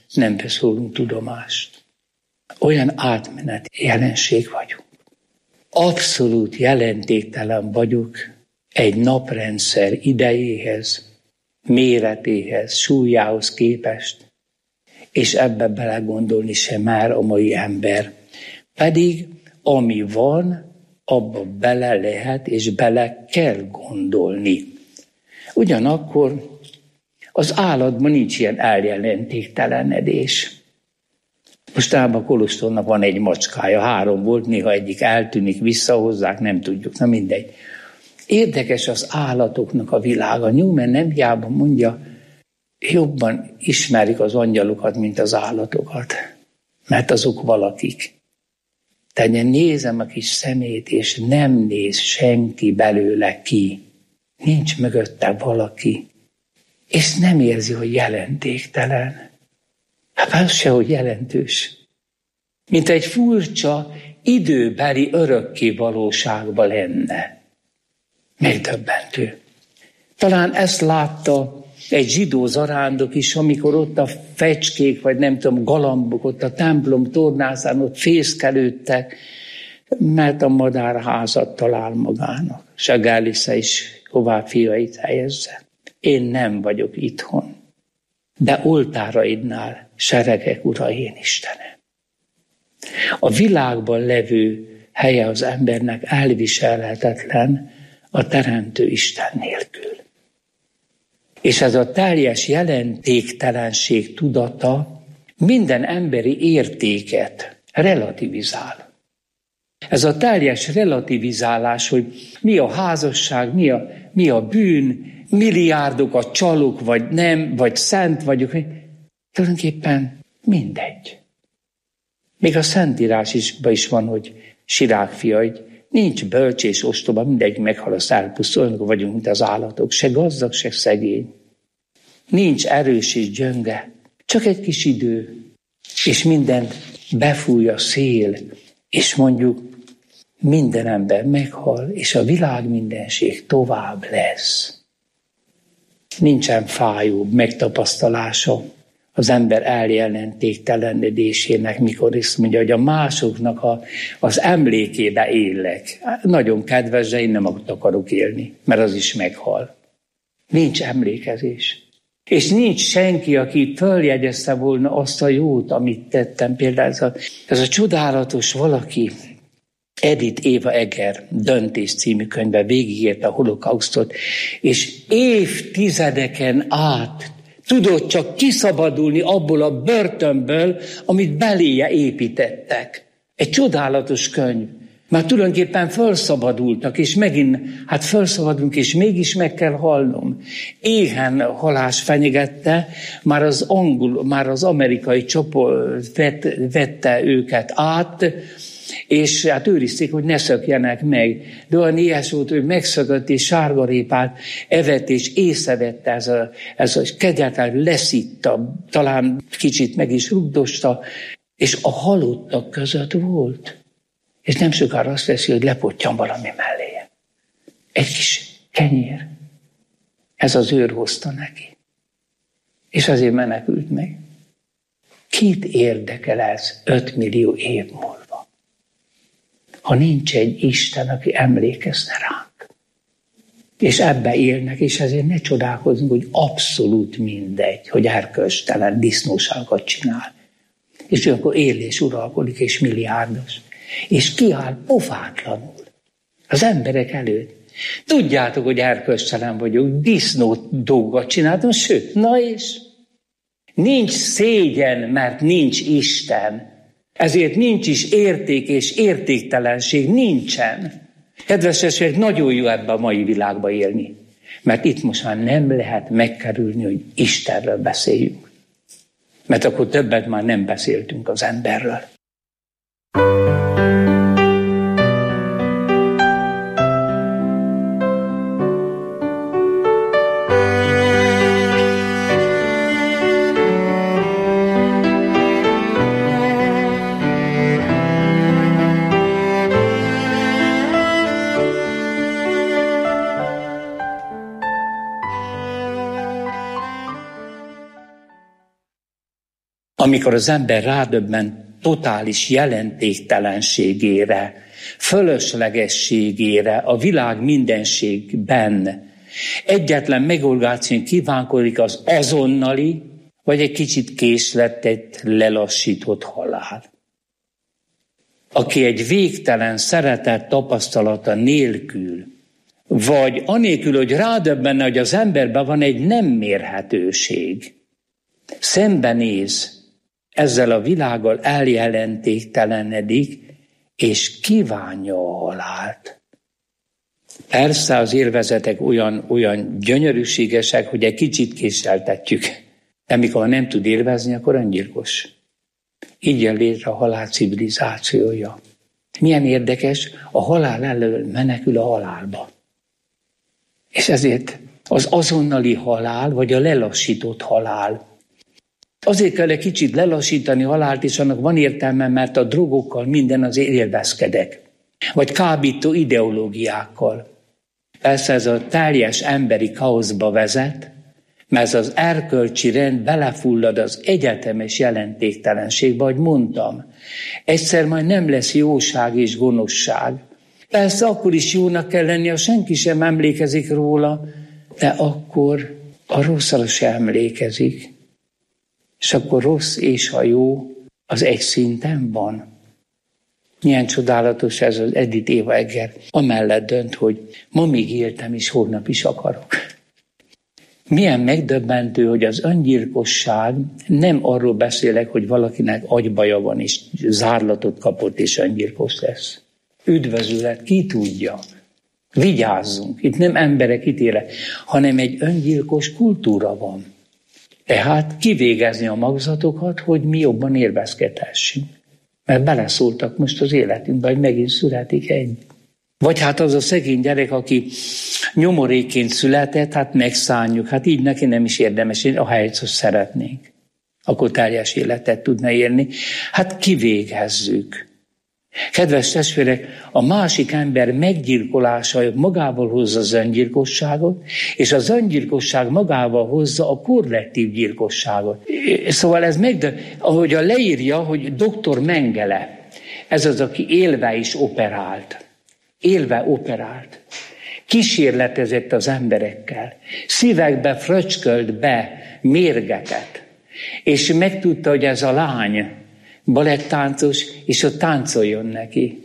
nem beszólunk tudomást. Olyan átmeneti jelenség vagyunk. Abszolút jelentéktelen vagyok egy naprendszer idejéhez, méretéhez, súlyához képest, és ebbe belegondolni sem már a mai ember. Pedig ami van, abba bele lehet és bele kell gondolni. Ugyanakkor az állatban nincs ilyen eljelentéktelenedés. Mostában Kolostornak van egy macskája, 3 volt, néha egyik eltűnik, visszahozzák, nem tudjuk, na mindegy. Érdekes az állatoknak a világa. Newman nem hiába mondja, jobban ismerik az angyalokat, mint az állatokat, mert azok valakik. Tehát én nézem a kis szemét, és nem néz senki belőle ki. Nincs mögötte valaki. És nem érzi, hogy jelentéktelen. Hát az se, hogy jelentős. Mint egy furcsa, időbeli örökké valóságban lenne. Megdöbbentő. Talán ezt látta egy zsidó zarándok is, amikor ott a fecskék, vagy nem tudom, galambok ott a templom tornázán ott fészkelődtek, mert a madárházat talál magának. Se Gálisze is hová fiait helyezze. Én nem vagyok itthon, de oltáraidnál seregek ura én Istenem. A világban levő helye az embernek elviselhetetlen a teremtő Isten nélkül. És ez a teljes jelentéktelenség tudata minden emberi értéket relativizál. Ez a teljes relativizálás, hogy mi a házasság, mi a bűn, milliárdokat csalok, vagy nem, vagy szent vagyok, tulajdonképpen mindegy. Még a Szentírásban is van, hogy Sirák fia, hogy nincs bölcs és ostoba, mindegy meghal a szárpusztul, olyanok vagyunk, mint az állatok, se gazdag, se szegény. Nincs erős és gyönge, csak egy kis idő, és mindent befúj a szél, és mondjuk minden ember meghal, és a világ mindenség tovább lesz. Nincsen fájóbb megtapasztalása az ember eljelentéktelenedésének, mikor is mondja, hogy a másoknak az emlékébe élek. Nagyon kedves, de én nem akarok élni, mert az is meghal. Nincs emlékezés. És nincs senki, aki följegyezte volna azt a jót, amit tettem. Például ez a csodálatos valaki, Edith Eva Eger Döntés című könyvben végigérte a holokausztot, és évtizedeken át tudott csak kiszabadulni abból a börtönből, amit beléje építettek. Egy csodálatos könyv. Már tulajdonképpen felszabadultak, és megint, felszabadulunk, és mégis meg kell halnom. Éhen halás fenyegette, már az amerikai csoport vette őket át, és őrizték, hogy ne szökjenek meg. De olyan éhes volt, hogy megszökött, és sárgarépát evett, és észrevette ez a kegyetlen leszitta, talán kicsit meg is rugdosta, és a halottak között volt. És nem sokára azt veszi, hogy lepottyan valami melléje. Egy kis kenyér. Ez az őr hozta neki. És azért menekült meg. Kit érdekel ez 5 millió év múlva? Ha nincs egy Isten, aki emlékezne ránk. És ebbe élnek, és ezért ne csodálkozzunk, hogy abszolút mindegy, hogy erkölcstelen disznóságot csinál. És ő akkor él és uralkodik, és milliárdos. És kiáll pofátlanul az emberek előtt. Tudjátok, hogy erkölcstelen vagyok, disznó dolgot csináltam, sőt, na és? Nincs szégyen, mert nincs Isten. Ezért nincs is érték és értéktelenség, nincsen. Kedves testvérek, nagyon jó ebbe a mai világba élni. Mert itt most már nem lehet megkerülni, hogy Istenről beszéljünk. Mert akkor többet már nem beszéltünk az emberről. amikor az ember rádöbben totális jelentéktelenségére, fölöslegességére a világ mindenségben, egyetlen megoldáson kívánkodik az azonnali, vagy egy kicsit késleltetett, lelassított halál. Aki egy végtelen szeretet tapasztalata nélkül, vagy anélkül, hogy rádöbbenne, hogy az emberben van egy nem mérhetőség, szembenéz ezzel a világgal, eljelentéktelenedik, és kívánja a halált. Persze az élvezetek olyan gyönyörűségesek, hogy egy kicsit késleltetjük. De mikor nem tud élvezni, akkor öngyilkos. Így jön létre a halál civilizációja. Milyen érdekes, a halál elől menekül a halálba. És ezért az azonnali halál, vagy a lelassított halál. Azért kell egy kicsit lelassítani halált, és annak van értelme, mert a drogokkal minden azért élvezkedek. Vagy kábító ideológiákkal. Persze ez a teljes emberi kaoszba vezet, mert az erkölcsi rend belefullad az egyetemes jelentéktelenségbe, ahogy mondtam. Egyszer majd nem lesz jóság és gonoszság. Persze akkor is jónak kell lenni, ha senki sem emlékezik róla, de akkor a rosszra sem emlékezik. És akkor rossz és a jó az egy szinten van. Milyen csodálatos ez az Edith Éva Egger. Amellett dönt, hogy ma még éltem, és holnap is akarok. Milyen megdöbbentő, hogy az öngyilkosság, nem arról beszélek, hogy valakinek agybaja van, és zárlatot kapott, és öngyilkos lesz. Üdvözület, ki tudja. Vigyázzunk. Itt nem emberek ítéle, hanem egy öngyilkos kultúra van. Tehát kivégezni a magzatokat, hogy mi jobban élvezkedhessünk. Mert beleszóltak most az életünkbe, hogy megint születik egy. Vagy hát az a szegény gyerek, aki nyomorékként született, hát megszánjuk, hát így neki nem is érdemes, a helyet, hogy szeretnénk. Akkor teljes életet tudna élni. Hát kivégezzük. Kedves testvérek, a másik ember meggyilkolása magával hozza az öngyilkosságot, és az öngyilkosság magával hozza a kollektív gyilkosságot. Szóval ez ahogy leírja, hogy dr. Mengele, ez az, aki élve is operált. Élve operált. Kísérletezett az emberekkel. Szívekbe fröcskölt be mérgeket. És megtudta, hogy ez a lány balettáncos, és ott táncoljon neki.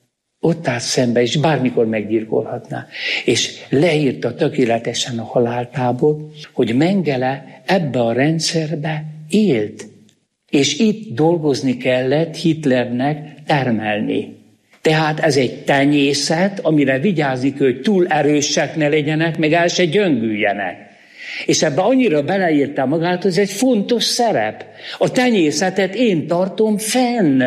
Ott állt szembe, és bármikor meggyilkolhatná. És leírta tökéletesen a haláltábor, hogy Mengele ebbe a rendszerbe élt. És itt dolgozni kellett Hitlernek termelni. Tehát ez egy tenyészet, amire vigyázni kell, hogy túl erősek ne legyenek, meg el se gyöngüljenek. És ebbe annyira beleírta magát, hogy ez egy fontos szerep. A tenyészetet én tartom fenn.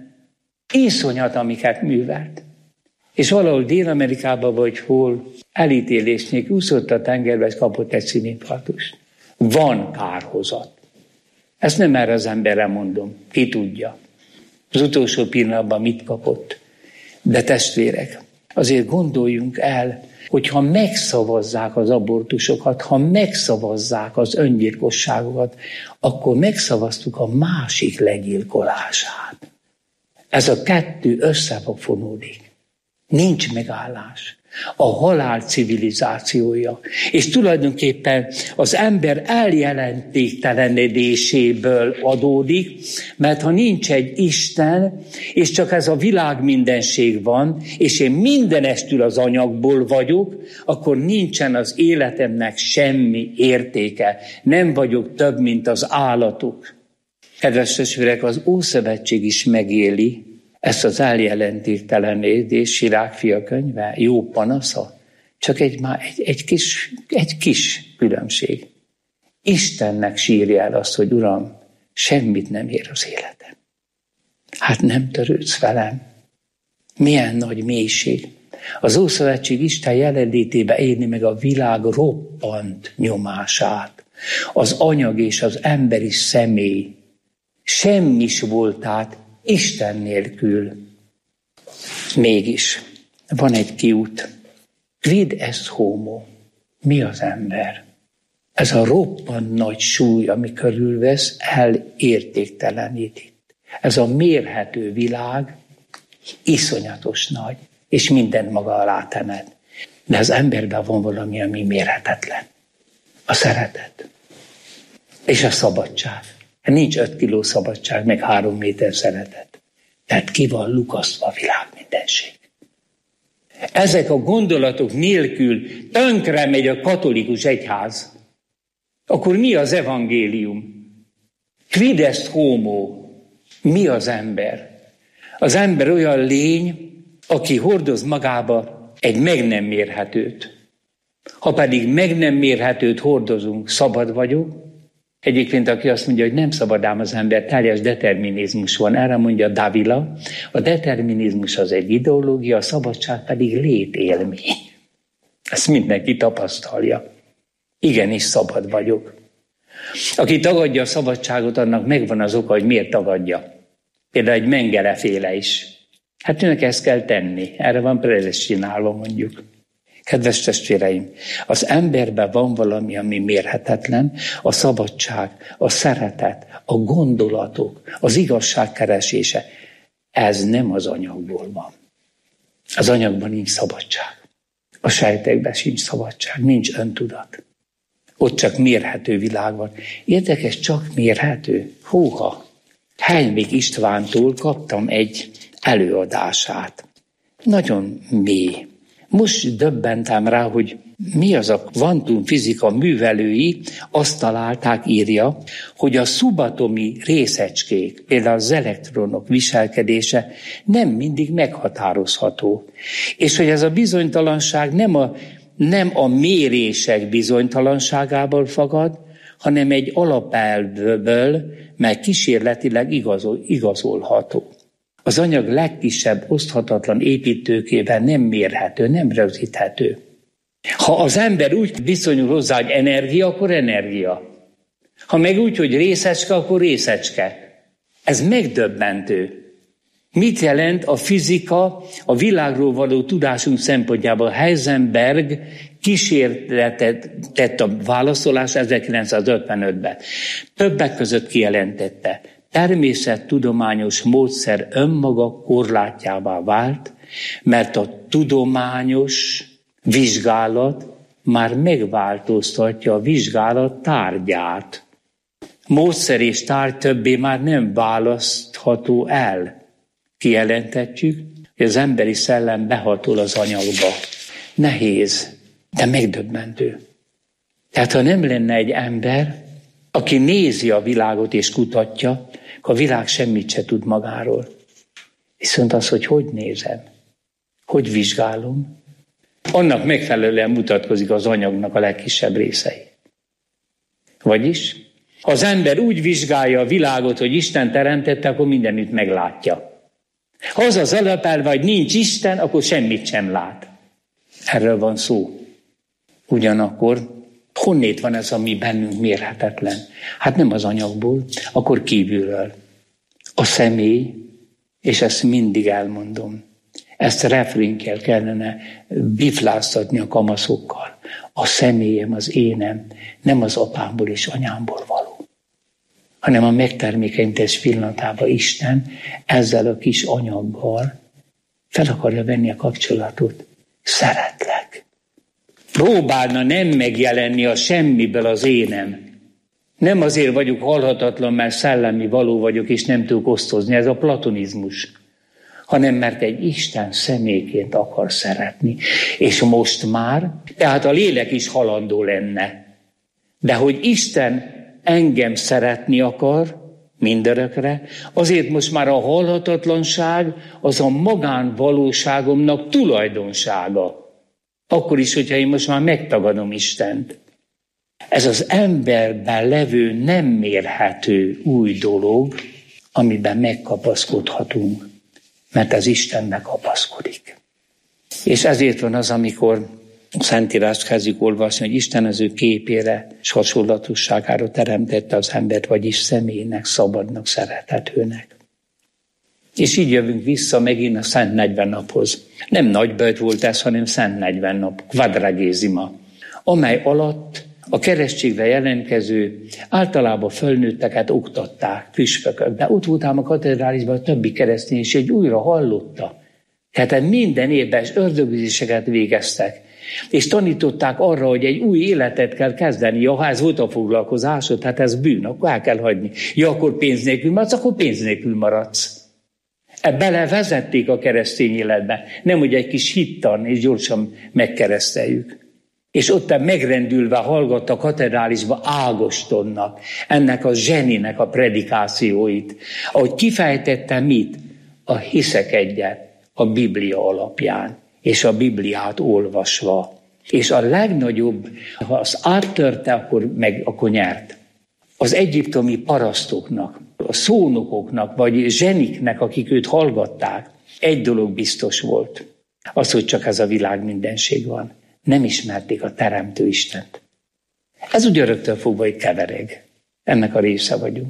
Iszonyat, amiket művelt. És valahol Dél-Amerikában, vagy hol, elítélésnél úszott a tengerbe, és kapott egy színinfarktust. Van kárhozat. Ezt nem erre az emberre mondom. Ki tudja. Az utolsó pillanatban mit kapott. De testvérek, azért gondoljunk el, hogyha megszavazzák az abortusokat, ha megszavazzák az öngyilkosságokat, akkor megszavaztuk a másik legyilkolását. Ez a kettő össze fog fonódni. Nincs megállás. A halál civilizációja. És tulajdonképpen az ember eljelentéktelenedéséből adódik, mert ha nincs egy Isten, és csak ez a világ mindenség van, és én mindenestül az anyagból vagyok, akkor nincsen az életemnek semmi értéke. Nem vagyok több, mint az állatok. Kedves testvérek, az Ószövetség is megéli ezt az eljelentéktelenedés, Sirák fia könyve, jó panasza, csak egy kis különbség. Istennek sírja el azt, hogy Uram, semmit nem ér az életem. Hát nem törődsz velem. Milyen nagy mélység. Az Ószövetség Isten jelenlétébe élni meg a világ roppant nyomását. Az anyag és az emberi személy. Semmis voltát Isten nélkül. Mégis van egy kiút. Quid est homo? Mi az ember? Ez a roppant nagy súly, ami körülvesz, elértéktelenít itt. Ez a mérhető világ iszonyatos nagy, és mindent maga alá temet. De az emberben van valami, ami mérhetetlen. A szeretet. És a szabadság. Nincs 5 kiló szabadság, meg 3 méter szeretet. Tehát ki van lukasztva a világ mindenség. Ezek a gondolatok nélkül tönkre megy a katolikus egyház. Akkor mi az evangélium? Quid est homo? Mi az ember? Az ember olyan lény, aki hordoz magába egy meg nem mérhetőt. Ha pedig meg nem mérhetőt hordozunk, szabad vagyok. Egyébként, aki azt mondja, hogy nem szabad ám az ember, teljes determinizmus van, erre mondja Davila, a determinizmus az egy ideológia, a szabadság pedig létélmény. Ezt mindenki tapasztalja. Igenis szabad vagyok. Aki tagadja a szabadságot, annak megvan az oka, hogy miért tagadja. Például egy Mengele-féle is. Hát önnek ezt kell tenni. Erre van predestinálva, mondjuk. Kedves testvéreim, az emberben van valami, ami mérhetetlen, a szabadság, a szeretet, a gondolatok, az igazság keresése. Ez nem az anyagból van. Az anyagban nincs szabadság. A sejtekben sincs szabadság, nincs öntudat. Ott csak mérhető világ van. Érdekes, csak mérhető? Húha! Heinrich Istvántól kaptam egy előadását. Nagyon mély. Most döbbentem rá, hogy mi az a kvantumfizika művelői azt találták, írja, hogy a szubatomi részecskék, például az elektronok viselkedése nem mindig meghatározható. És hogy ez a bizonytalanság nem a mérések bizonytalanságából fakad, hanem egy alapelvből, mely kísérletileg igazolható. Az anyag legkisebb oszthatatlan építőkével nem mérhető, nem rögzíthető. Ha az ember úgy viszonyul hozzá, hogy energia, akkor energia. Ha meg úgy, hogy részecske, akkor részecske. Ez megdöbbentő. Mit jelent a fizika a világról való tudásunk szempontjából? Heisenberg kísérletet tett a válaszolás 1955-ben. Többek között kijelentette, természettudományos módszer önmaga korlátjává vált, mert a tudományos vizsgálat már megváltoztatja a vizsgálat tárgyát. Módszer és tárgy többé már nem választható el. Kijelentetjük, hogy az emberi szellem behatol az anyagba. Nehéz, de megdöbbentő. Tehát ha nem lenne egy ember, aki nézi a világot és kutatja, a világ semmit se tud magáról. Viszont az, hogy nézem, hogy vizsgálom, annak megfelelően mutatkozik az anyagnak a legkisebb részei. Vagyis, ha az ember úgy vizsgálja a világot, hogy Isten teremtette, akkor mindenütt meglátja. Ha az az alapelve, hogy nincs Isten, akkor semmit sem lát. Erről van szó. Ugyanakkor honnét van ez, ami bennünk mérhetetlen? Hát nem az anyagból, akkor kívülről. A személy, és ezt mindig elmondom, ezt refrénkkel kellene bifláztatni a kamaszokkal. A személyem, az énem nem az apámból és anyámból való, hanem a megtermékenyítés pillanatában Isten ezzel a kis anyaggal fel akarja venni a kapcsolatot. Szeretlek. Próbálna nem megjelenni a semmiből az énem. Nem azért vagyok halhatatlan, mert szellemi való vagyok, és nem tudok osztozni, ez a platonizmus, hanem mert egy Isten személyként akar szeretni. És most már, tehát a lélek is halandó lenne. De hogy Isten engem szeretni akar, mindörökre, azért most már a halhatatlanság az a magánvalóságomnak tulajdonsága. Akkor is, hogyha én most már megtagadom Istent. Ez az emberben levő nem mérhető új dolog, amiben megkapaszkodhatunk, mert az Istenbe kapaszkodik. És ezért van az, amikor a Szentírást kezdjük olvasni, hogy Isten az ő képére és hasonlatosságára teremtette az embert, vagyis személynek, szabadnak, szerethetőnek. És így jövünk vissza megint a Szent 40 naphoz. Nem nagyböjt volt ez, hanem Szent 40 nap, quadragésima, amely alatt A keresztségre jelentkező, általában fölnőtteket oktatták püspökök, de ott voltam a katedrálisban a többi keresztény, és egy újra hallotta. Tehát minden évben ördögüzéseket végeztek, és tanították arra, hogy egy új életet kell kezdeni. Ja, ha ez volt a foglalkozásod, hát ez bűn, akkor el kell hagyni. Ja, akkor pénz nélkül maradsz, akkor pénz nélkül maradsz. Belevezették a keresztény életbe. Nem, hogy egy kis hittan, és gyorsan megkereszteljük. És ott megrendülve hallgatta a katedrálisba Ágostonnak, ennek a zseninek a predikációit. Ahogy kifejtette mit? A hiszek egyet a Biblia alapján, és a Bibliát olvasva. És a legnagyobb, ha az áttörte, akkor nyert. Az egyiptomi parasztoknak, a szónokoknak, vagy zseniknek, akik őt hallgatták, egy dolog biztos volt. Az, hogy csak ez a világ mindenség van. Nem ismerték a Teremtő Istent. Ez ugye rögtön fogva itt kevereg. Ennek a része vagyunk.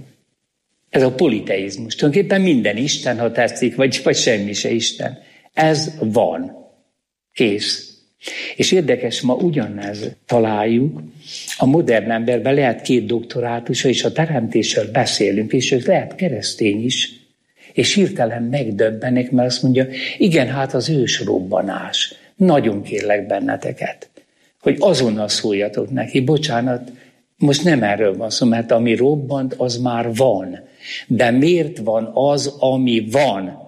Ez a politeizmus. Tulajdonképpen minden Isten, ha tetszik, vagy semmi se Isten. Ez van. Kész. És érdekes, ma ugyanez találjuk. A modern emberben lehet 2 doktorátusa, és a teremtésről beszélünk, és ő lehet keresztény is. És hirtelen megdöbbenek, mert azt mondja, igen, hát az ősrobbanás. Nagyon kérlek benneteket, hogy azonnal szóljatok neki. Bocsánat, most nem erről van szó, mert ami robbant, az már van. De miért van az, ami van?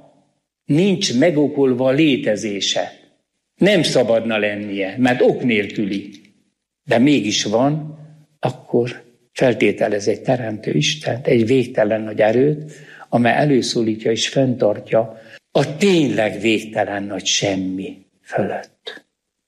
Nincs megokolva a létezése. Nem szabadna lennie, mert ok nélküli. De mégis van, akkor feltételez egy teremtő Istent, egy végtelen nagy erőt, amely előszólítja és fenntartja a tényleg végtelen nagy semmi fölött.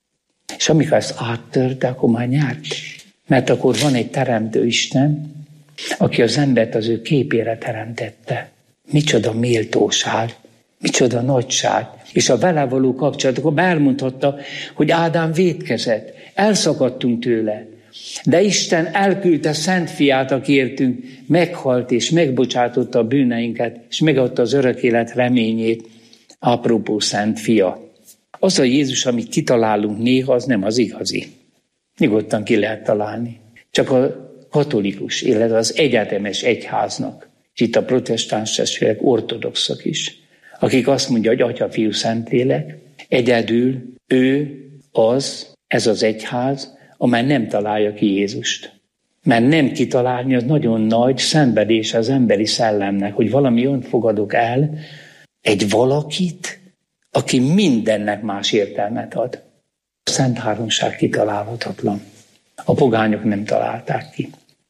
És amikor ezt áttörte, akkor már nyert. Mert akkor van egy teremtő Isten, aki az embert az ő képére teremtette. Micsoda méltóság, micsoda nagyság. És a vele való kapcsolat, akkor elmondhatta, hogy Ádám vétkezett, elszakadtunk tőle. De Isten elküldte Szent Fiát, aki értünk, meghalt és megbocsátotta a bűneinket, és megadta az örök élet reményét. Apropó Szent Fia. Az a Jézus, amit kitalálunk néha, az nem az igazi. Nyugodtan ki lehet találni. Csak a katolikus, illetve az egyetemes egyháznak, és itt a protestáns testvérek, ortodoxok is, akik azt mondja, hogy Atya, Fiú, Szentlélek, egyedül ő az, ez az egyház, amely nem találja ki Jézust. Mert nem kitalálni az nagyon nagy szenvedés az emberi szellemnek, hogy valami olyan fogadok el, egy valakit, aki mindennek más értelmet ad. A Szent Háromság kitalálhatatlan. A pogányok nem találták ki.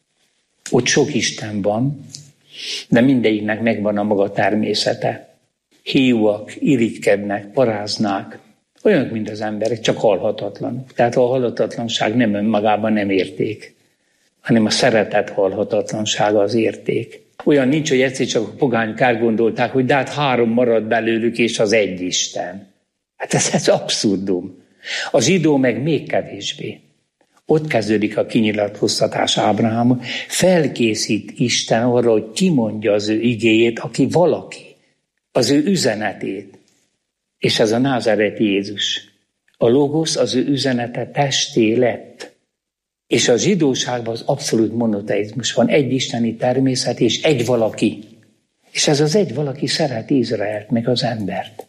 Ott sok Isten van, de mindegyiknek megvan a maga természete. Hiúak, irigykednek, paráznák, olyanok, mint az emberek, csak halhatatlanok. Tehát a halhatatlanság nem önmagában nem érték, hanem a szeretet halhatatlansága az érték. Olyan nincs, hogy egyszer csak a pogányok elgondolták, hogy de hát 3 marad belőlük, és az egy Isten. Hát ez abszurdum. A zsidó meg még kevésbé. Ott kezdődik a kinyilatkoztatás Ábrahámon. Felkészít Isten arra, hogy kimondja az ő igéjét, aki valaki, az ő üzenetét. És ez a názáreti Jézus. A logosz, az ő üzenete testé lett. És a zsidóságban az abszolút monoteizmus van. Egy isteni természet és egy valaki. És ez az egy valaki szeret Izraelt, meg az embert.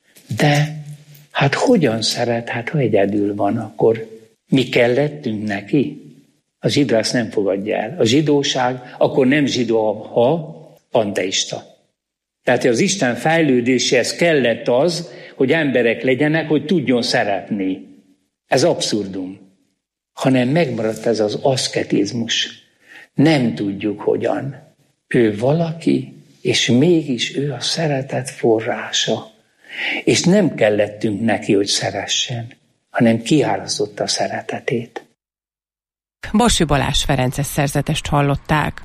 De hát hogyan szeret, hát ha egyedül van, akkor mi kellettünk neki? A zsidó ezt nem fogadja el. A zsidóság akkor nem zsidó, ha panteista. Tehát az Isten fejlődéséhez kellett az, hogy emberek legyenek, hogy tudjon szeretni. Ez abszurdum. Hanem megmaradt ez az aszketizmus. Nem tudjuk hogyan. Ő valaki, és mégis ő a szeretet forrása. És nem kellettünk neki, hogy szeressen, hanem kiárasztotta a szeretetét. Bossi Balázs Ferences szerzetest hallották.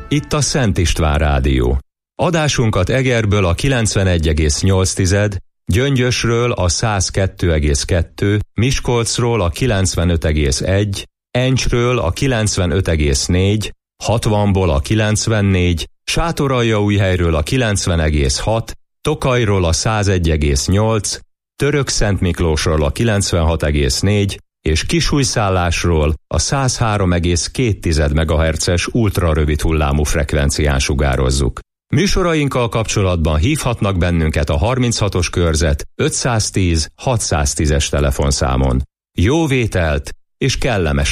Itt a Szent István Rádió. Adásunkat Egerből a 91,8, Gyöngyösről a 102,2, Miskolcról a 95,1, Encsről a 95,4, 60-ból a 94, Sátoraljaújhelyről a 90,6, Tokajról a 101,8, Törökszentmiklósról a 96,4 és Kisújszállásról a 103,2 MHz-es ultrarövid hullámú frekvencián sugározzuk. Műsorainkkal kapcsolatban hívhatnak bennünket a 36-os körzet 510 610-es telefonszámon. Jó vételt és kellemes